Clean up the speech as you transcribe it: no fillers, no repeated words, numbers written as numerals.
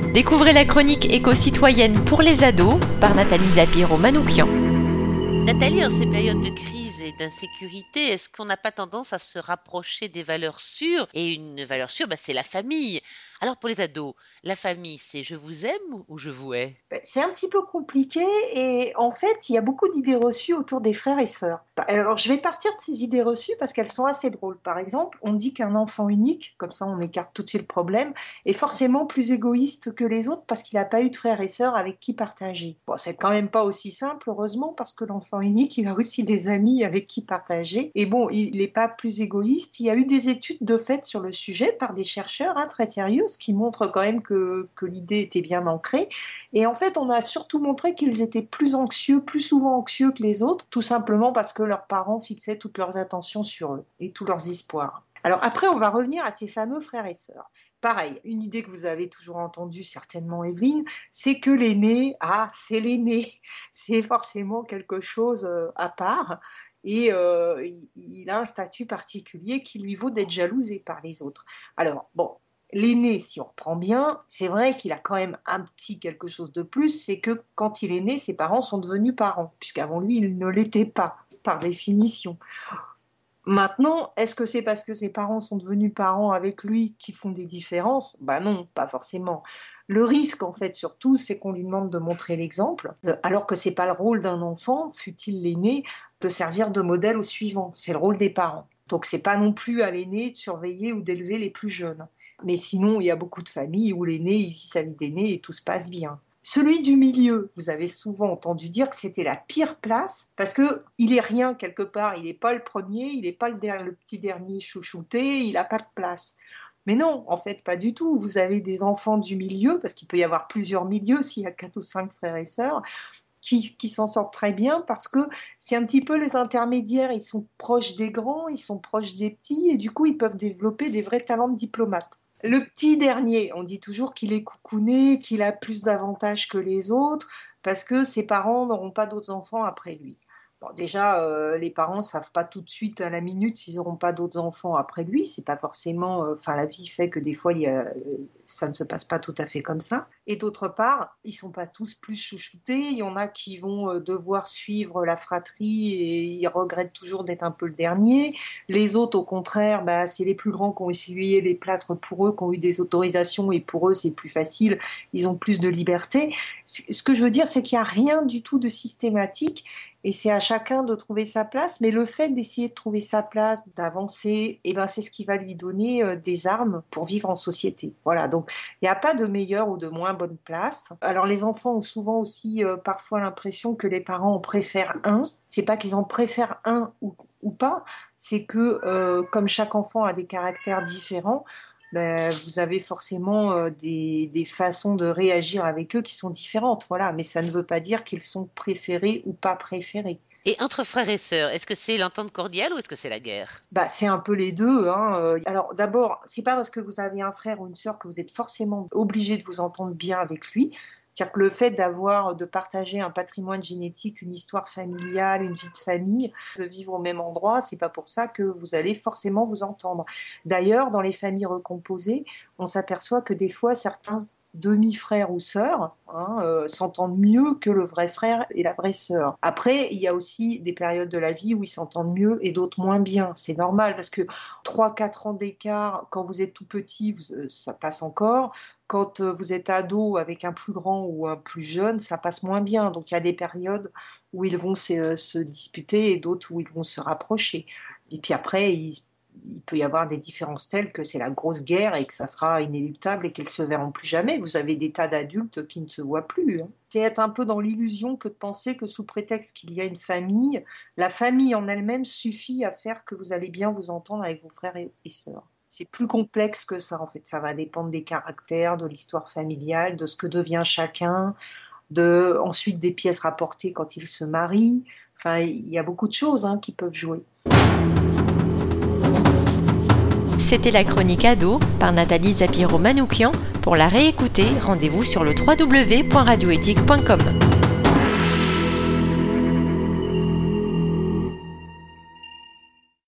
Découvrez la chronique éco-citoyenne pour les ados par Nathalie Zapiro-Manoukian. Nathalie, en ces périodes de crise et d'insécurité, est-ce qu'on n'a pas tendance à se rapprocher des valeurs sûres? Et une valeur sûre, c'est la famille. Alors pour les ados, la famille, c'est je vous aime ou je vous hais? C'est un petit peu compliqué et en fait, il y a beaucoup d'idées reçues autour des frères et sœurs. Alors, je vais partir de ces idées reçues parce qu'elles sont assez drôles. Par exemple, on dit qu'un enfant unique, comme ça on écarte tout de suite le problème, est forcément plus égoïste que les autres parce qu'il n'a pas eu de frères et sœurs avec qui partager. Bon, c'est quand même pas aussi simple, heureusement, parce que l'enfant unique, il a aussi des amis avec qui partager. Et bon, il n'est pas plus égoïste. Il y a eu des études de fait sur le sujet par des chercheurs très sérieuses qui montrent quand même que l'idée était bien ancrée. Et en fait, on a surtout montré qu'ils étaient plus anxieux, plus souvent anxieux que les autres, tout simplement parce que leurs parents fixaient toutes leurs attentions sur eux et tous leurs espoirs. Alors après, on va revenir à ces fameux frères et sœurs. Pareil, une idée que vous avez toujours entendue certainement, Evelyne, c'est que l'aîné, c'est l'aîné, c'est forcément quelque chose à part. Et il a un statut particulier qui lui vaut d'être jalousé par les autres. Alors, bon, l'aîné, si on reprend bien, c'est vrai qu'il a quand même un petit quelque chose de plus, c'est que quand il est né, ses parents sont devenus parents, puisqu'avant lui, ils ne l'étaient pas, par définition. Maintenant, est-ce que c'est parce que ses parents sont devenus parents avec lui qu'ils font des différences? Non, pas forcément. Le risque, en fait, surtout, c'est qu'on lui demande de montrer l'exemple, alors que c'est pas le rôle d'un enfant, fût-il l'aîné, de servir de modèle au suivant. C'est le rôle des parents. Donc, c'est pas non plus à l'aîné de surveiller ou d'élever les plus jeunes. Mais sinon, il y a beaucoup de familles où l'aîné il vit sa vie d'aîné et tout se passe bien. Celui du milieu, vous avez souvent entendu dire que c'était la pire place parce qu'il est rien quelque part, il n'est pas le premier, il n'est pas le petit dernier chouchouté, il n'a pas de place. Mais non, en fait, pas du tout. Vous avez des enfants du milieu, parce qu'il peut y avoir plusieurs milieux s'il y a 4 ou 5 frères et sœurs, qui s'en sortent très bien parce que c'est un petit peu les intermédiaires, ils sont proches des grands, ils sont proches des petits et du coup ils peuvent développer des vrais talents de diplomates. Le petit dernier, on dit toujours qu'il est coucouné, qu'il a plus d'avantages que les autres parce que ses parents n'auront pas d'autres enfants après lui. Bon, déjà, les parents ne savent pas tout de suite à la minute s'ils n'auront pas d'autres enfants après lui. C'est pas forcément. La vie fait que des fois, ça ne se passe pas tout à fait comme ça. Et d'autre part, ils sont pas tous plus chouchoutés. Il y en a qui vont devoir suivre la fratrie et ils regrettent toujours d'être un peu le dernier. Les autres, au contraire, c'est les plus grands qui ont essuyé les plâtres pour eux, qui ont eu des autorisations et pour eux, c'est plus facile. Ils ont plus de liberté. Ce que je veux dire, c'est qu'il n'y a rien du tout de systématique. Et c'est à chacun de trouver sa place, mais le fait d'essayer de trouver sa place, d'avancer, c'est ce qui va lui donner des armes pour vivre en société. Voilà, donc il n'y a pas de meilleure ou de moins bonne place. Alors les enfants ont souvent aussi parfois l'impression que les parents en préfèrent un. C'est pas qu'ils en préfèrent un ou pas, c'est que comme chaque enfant a des caractères différents, vous avez forcément des façons de réagir avec eux qui sont différentes, voilà. Mais ça ne veut pas dire qu'ils sont préférés ou pas préférés. Et entre frères et sœurs, est-ce que c'est l'entente cordiale ou est-ce que c'est la guerre? C'est un peu les deux. Alors d'abord, c'est pas parce que vous avez un frère ou une sœur que vous êtes forcément obligé de vous entendre bien avec lui. C'est-à-dire que le fait de partager un patrimoine génétique, une histoire familiale, une vie de famille, de vivre au même endroit, c'est pas pour ça que vous allez forcément vous entendre. D'ailleurs, dans les familles recomposées, on s'aperçoit que des fois, certains demi-frères ou sœurs s'entendent mieux que le vrai frère et la vraie sœur. Après, il y a aussi des périodes de la vie où ils s'entendent mieux et d'autres moins bien. C'est normal parce que 3-4 ans d'écart, quand vous êtes tout petit, ça passe encore. Quand vous êtes ado avec un plus grand ou un plus jeune, ça passe moins bien. Donc il y a des périodes où ils vont se disputer et d'autres où ils vont se rapprocher. Et puis après, il peut y avoir des différences telles que c'est la grosse guerre et que ça sera inéluctable et qu'elles ne se verront plus jamais. Vous avez des tas d'adultes qui ne se voient plus. C'est être un peu dans l'illusion que de penser que sous prétexte qu'il y a une famille, la famille en elle-même suffit à faire que vous allez bien vous entendre avec vos frères et sœurs. C'est plus complexe que ça, en fait. Ça va dépendre des caractères, de l'histoire familiale, de ce que devient chacun, ensuite des pièces rapportées quand ils se marient. Enfin, il y a beaucoup de choses qui peuvent jouer. C'était la chronique ado par Nathalie Zapiro-Manoukian. Pour la réécouter, rendez-vous sur le www.radioéthique.com.